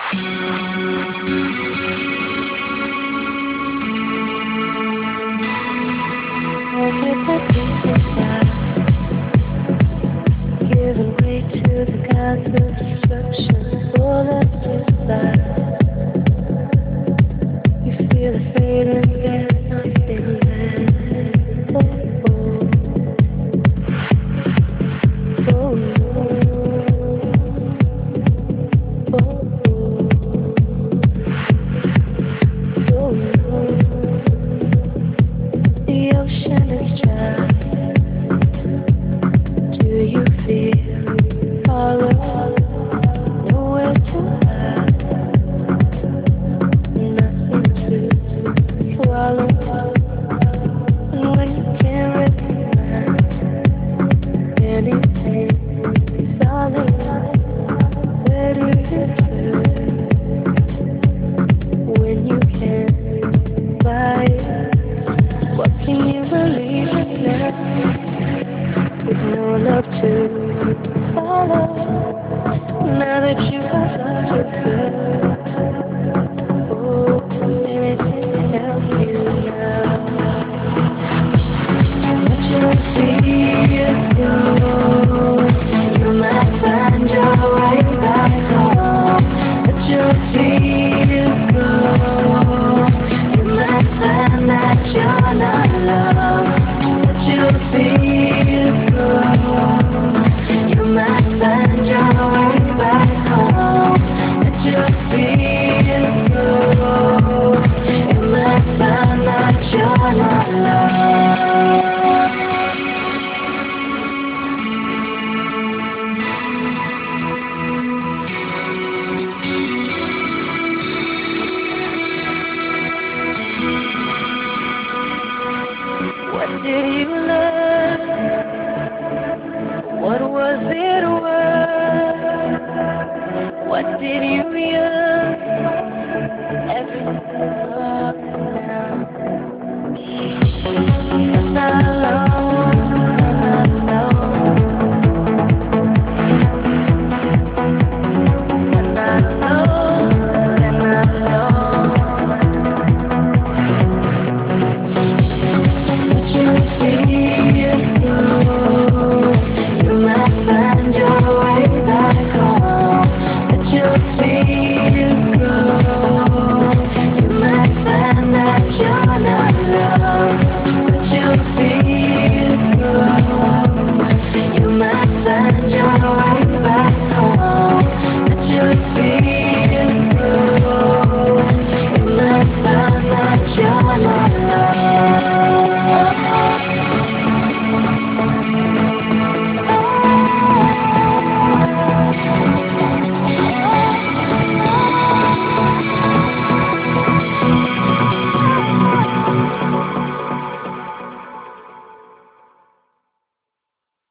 Get the peace inside, giving way to the gods of destruction, full of desire. You feel the fading, there's nothing left. Oh, oh, oh, oh, oh, oh. The ocean is dry. Do you feel hollow? Nowhere to hide, nothing to swallow. And when you can't recognize anything solid, where do you turn when you can't buy it? What can you believe in now? With no love to follow, now that you have lost yourself. Oh, anything to help you now. Let your fears go. You might find your way back home. Let your fears go. You might find that you're not alone. Let your fears go. You might find your way back home. Let your fears go. You might find that you're not alone. What did you learn? What was it worth? What did you yearn? Everything's up now. You're not alone. You're not alone. You're not alone. You're not alone. Let your fears go. You might find your way back home. Let your fears